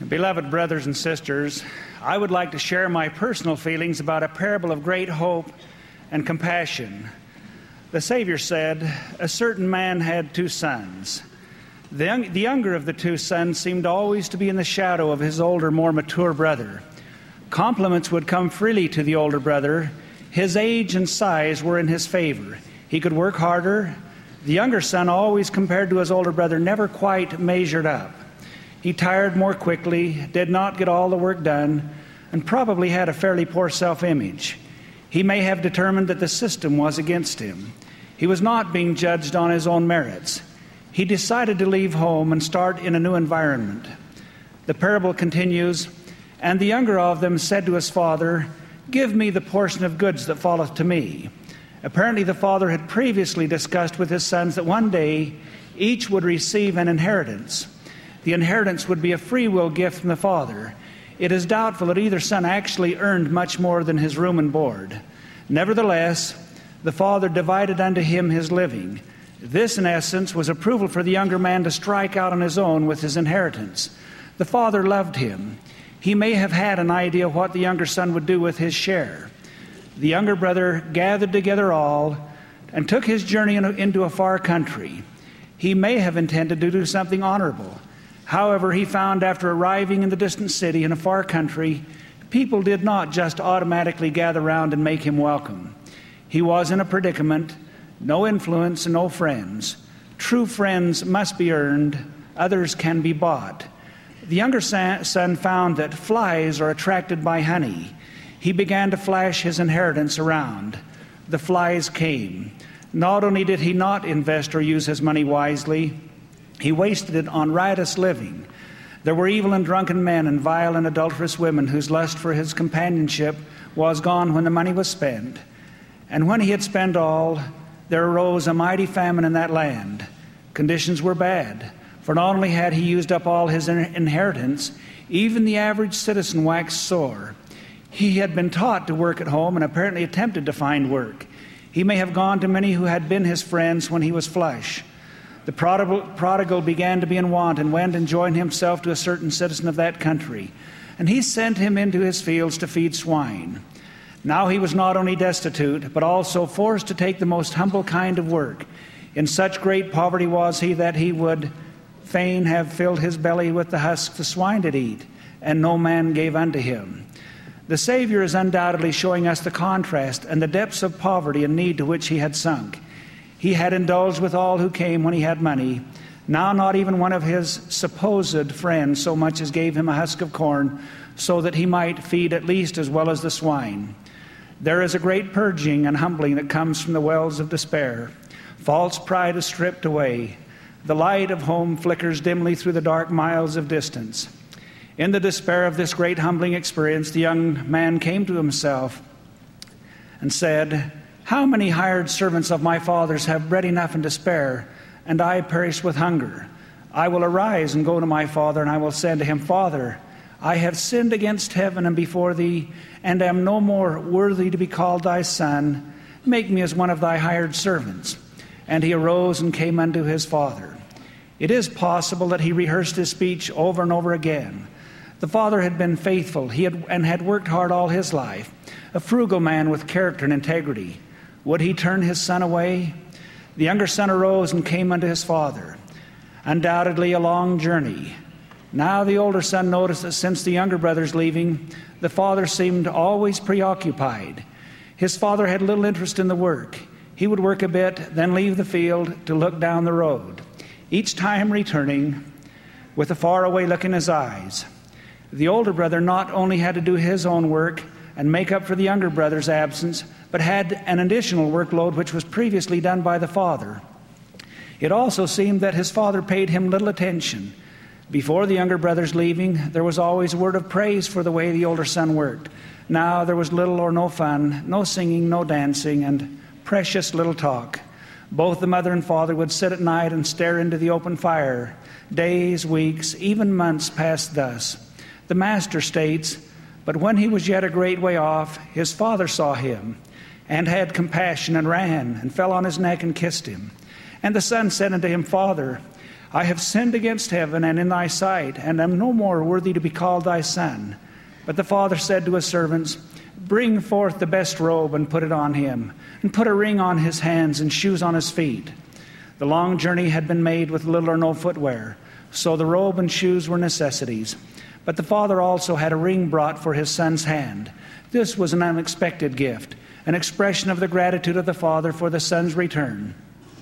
Beloved brothers and sisters, I would like to share my personal feelings about a parable of great hope and compassion. The Savior said, "A certain man had 2 sons. The younger of the 2 sons seemed always to be in the shadow of his older, more mature brother. Compliments would come freely to the older brother. His age and size were in his favor. He could work harder. The younger son, always compared to his older brother, never quite measured up. He tired more quickly, did not get all the work done, and probably had a fairly poor self-image. He may have determined that the system was against him. He was not being judged on his own merits. He decided to leave home and start in a new environment." The parable continues, "And the younger of them said to his father, 'Give me the portion of goods that falleth to me.' Apparently the father had previously discussed with his sons that one day each would receive an inheritance. The inheritance would be a free will gift from the father. It is doubtful that either son actually earned much more than his room and board. Nevertheless, the father divided unto him his living. This, in essence, was approval for the younger man to strike out on his own with his inheritance. The father loved him. He may have had an idea what the younger son would do with his share. The younger brother gathered together all and took his journey into a far country. He may have intended to do something honorable. However, he found after arriving in the distant city in a far country, people did not just automatically gather round and make him welcome. He was in a predicament, no influence and no friends. True friends must be earned, others can be bought. The younger son found that flies are attracted by honey. He began to flash his inheritance around. The flies came. Not only did he not invest or use his money wisely, he wasted it on riotous living. There were evil and drunken men and vile and adulterous women whose lust for his companionship was gone when the money was spent. And when he had spent all, there arose a mighty famine in that land. Conditions were bad, for not only had he used up all his inheritance, even the average citizen waxed sore. He had been taught to work at home and apparently attempted to find work. He may have gone to many who had been his friends when he was flush. The prodigal began to be in want and went and joined himself to a certain citizen of that country. And he sent him into his fields to feed swine. Now he was not only destitute, but also forced to take the most humble kind of work. In such great poverty was he that he would fain have filled his belly with the husks the swine did eat, and no man gave unto him. The Savior is undoubtedly showing us the contrast and the depths of poverty and need to which he had sunk. He had indulged with all who came when he had money. Now not even one of his supposed friends so much as gave him a husk of corn, so that he might feed at least as well as the swine. There is a great purging and humbling that comes from the wells of despair. False pride is stripped away. The light of home flickers dimly through the dark miles of distance. In the despair of this great humbling experience, the young man came to himself and said, "How many hired servants of my father's have bread enough and to spare, and I perish with hunger? I will arise and go to my father, and I will say to him, Father, I have sinned against heaven and before thee, and am no more worthy to be called thy son. Make me as one of thy hired servants." And he arose and came unto his father. It is possible that he rehearsed his speech over and over again. The father had been faithful. He had worked hard all his life, a frugal man with character and integrity. Would he turn his son away? The younger son arose and came unto his father. Undoubtedly a long journey. Now the older son noticed that since the younger brother's leaving, the father seemed always preoccupied. His father had little interest in the work. He would work a bit, then leave the field to look down the road, each time returning with a faraway look in his eyes. The older brother not only had to do his own work and make up for the younger brother's absence, but had an additional workload which was previously done by the father. It also seemed that his father paid him little attention. Before the younger brother's leaving, there was always a word of praise for the way the older son worked. Now there was little or no fun, no singing, no dancing, and precious little talk. Both the mother and father would sit at night and stare into the open fire. Days, weeks, even months passed thus. The master states, "But when he was yet a great way off, his father saw him, and had compassion, and ran, and fell on his neck, and kissed him. And the son said unto him, Father, I have sinned against heaven and in thy sight, and am no more worthy to be called thy son. But the father said to his servants, Bring forth the best robe and put it on him, and put a ring on his hands and shoes on his feet. The long journey had been made with little or no footwear, so the robe and shoes were necessities. But the father also had a ring brought for his son's hand. This was an unexpected gift, an expression of the gratitude of the father for the son's return.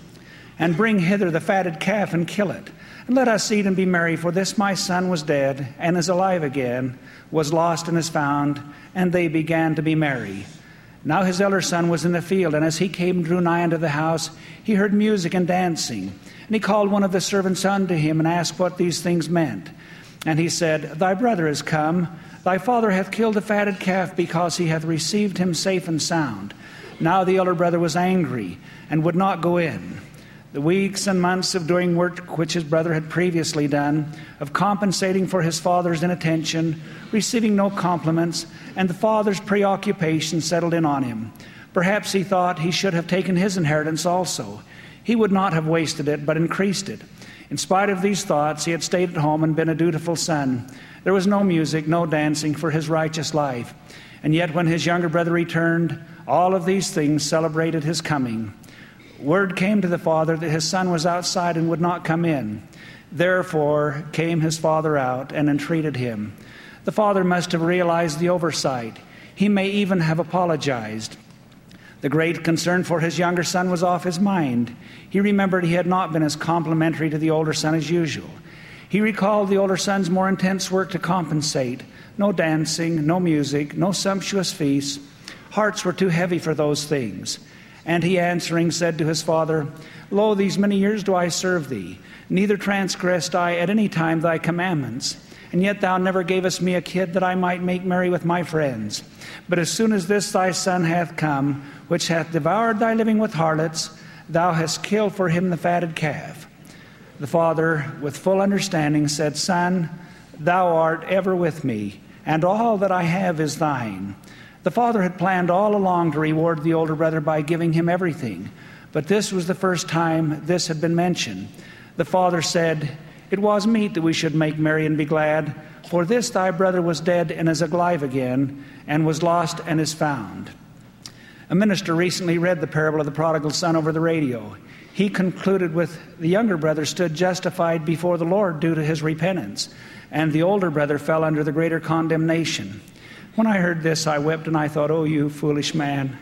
And bring hither the fatted calf and kill it, and let us eat and be merry, for this my son was dead and is alive again, was lost and is found. And they began to be merry. Now his elder son was in the field, and as he came and drew nigh unto the house, he heard music and dancing. And he called one of the servants unto him, and asked what these things meant. And he said, Thy brother is come. Thy father hath killed the fatted calf, because he hath received him safe and sound. Now the elder brother was angry, and would not go in. The weeks and months of doing work which his brother had previously done, of compensating for his father's inattention, receiving no compliments, and the father's preoccupation settled in on him. Perhaps he thought he should have taken his inheritance also. He would not have wasted it, but increased it. In spite of these thoughts, he had stayed at home and been a dutiful son. There was no music, no dancing for his righteous life. And yet when his younger brother returned, all of these things celebrated his coming. Word came to the father that his son was outside and would not come in. Therefore came his father out and entreated him. The father must have realized the oversight. He may even have apologized. The great concern for his younger son was off his mind. He remembered he had not been as complimentary to the older son as usual. He recalled the older son's more intense work to compensate. No dancing, no music, no sumptuous feasts. Hearts were too heavy for those things. And he answering said to his father, Lo, these many years do I serve thee, neither transgressed I at any time thy commandments. And yet thou never gavest me a kid that I might make merry with my friends. But as soon as this thy son hath come, which hath devoured thy living with harlots, thou hast killed for him the fatted calf. The father, with full understanding, said, Son, thou art ever with me, and all that I have is thine. The father had planned all along to reward the older brother by giving him everything, but this was the first time this had been mentioned. The father said, It was meet that we should make merry and be glad, for this thy brother was dead and is alive again, and was lost and is found. A minister recently read the parable of the prodigal son over the radio. He concluded with, the younger brother stood justified before the Lord due to his repentance, and the older brother fell under the greater condemnation. When I heard this, I wept and I thought, Oh, you foolish man.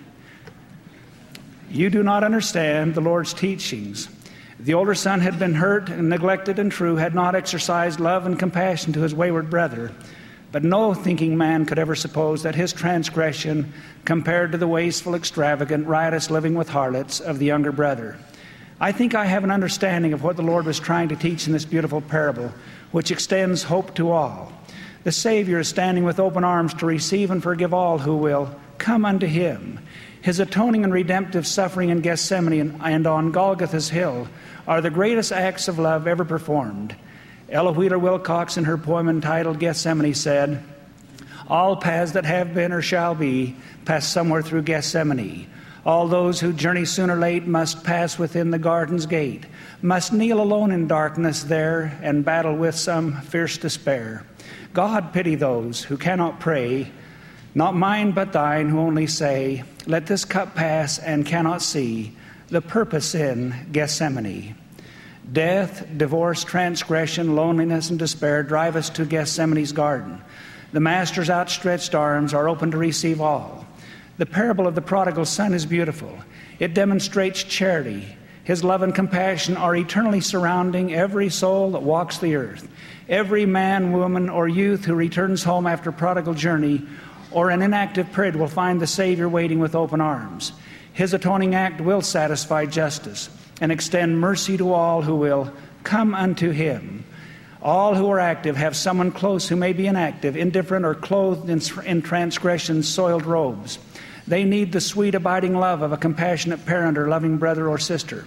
You do not understand the Lord's teachings. The older son had been hurt and neglected and true, had not exercised love and compassion to his wayward brother. But no thinking man could ever suppose that his transgression compared to the wasteful, extravagant, riotous living with harlots of the younger brother. I think I have an understanding of what the Lord was trying to teach in this beautiful parable, which extends hope to all. The Savior is standing with open arms to receive and forgive all who will come unto him. His atoning and redemptive suffering in Gethsemane and on Golgotha's hill are the greatest acts of love ever performed. Ella Wheeler Wilcox, in her poem entitled Gethsemane, said, All paths that have been or shall be pass somewhere through Gethsemane. All those who journey soon or late must pass within the garden's gate, must kneel alone in darkness there and battle with some fierce despair. God pity those who cannot pray, not mine but thine, who only say, Let this cup pass, and cannot see the purpose in Gethsemane. Death, divorce, transgression, loneliness, and despair drive us to Gethsemane's garden. The Master's outstretched arms are open to receive all. The parable of the prodigal son is beautiful. It demonstrates charity. His love and compassion are eternally surrounding every soul that walks the earth. Every man, woman, or youth who returns home after a prodigal journey or an inactive period will find the Savior waiting with open arms. His atoning act will satisfy justice and extend mercy to all who will come unto him. All who are active have someone close who may be inactive, indifferent, or clothed in transgression's soiled robes. They need the sweet, abiding love of a compassionate parent or loving brother or sister.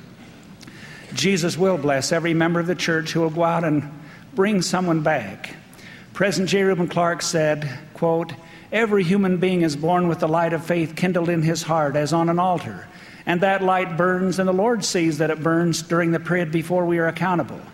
Jesus will bless every member of the church who will go out and bring someone back. President J. Reuben Clark said, quote, Every human being is born with the light of faith kindled in his heart as on an altar. And that light burns, and the Lord sees that it burns during the period before we are accountable.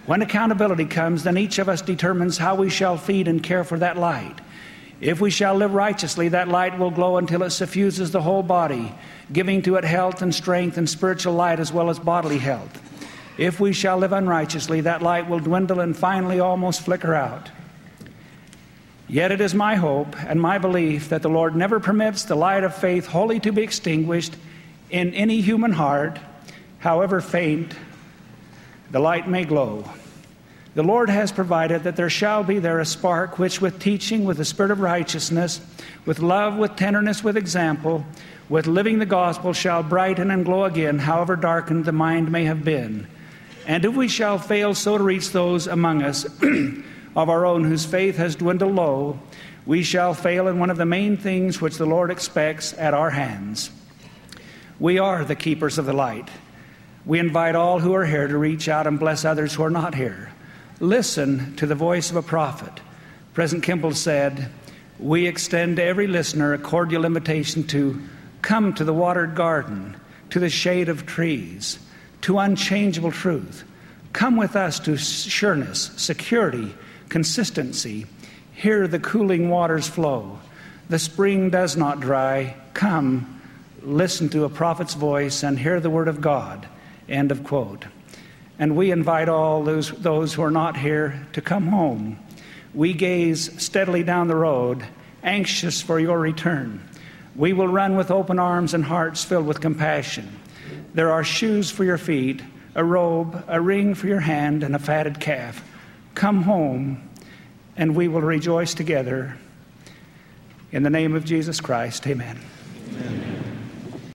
When accountability comes, then each of us determines how we shall feed and care for that light. If we shall live righteously, that light will glow until it suffuses the whole body, giving to it health and strength and spiritual light as well as bodily health. If we shall live unrighteously, that light will dwindle and finally almost flicker out. Yet it is my hope and my belief that the Lord never permits the light of faith wholly to be extinguished in any human heart, however faint the light may glow. The Lord has provided that there shall be there a spark which with teaching, with the spirit of righteousness, with love, with tenderness, with example, with living the gospel shall brighten and glow again, however darkened the mind may have been. And if we shall fail so to reach those among us of our own whose faith has dwindled low, we shall fail in one of the main things which the Lord expects at our hands. We are the keepers of the light. We invite all who are here to reach out and bless others who are not here. Listen to the voice of a prophet. President Kimball said, "We extend to every listener a cordial invitation to come to the watered garden, to the shade of trees, to unchangeable truth. Come with us to sureness, security, consistency. Hear the cooling waters flow. The spring does not dry. Come, listen to a prophet's voice and hear the word of God." End of quote. And we invite all those who are not here to come home. We gaze steadily down the road, anxious for your return. We will run with open arms and hearts filled with compassion. There are shoes for your feet, a robe, a ring for your hand, and a fatted calf. Come home, and we will rejoice together. In the name of Jesus Christ, amen. Amen.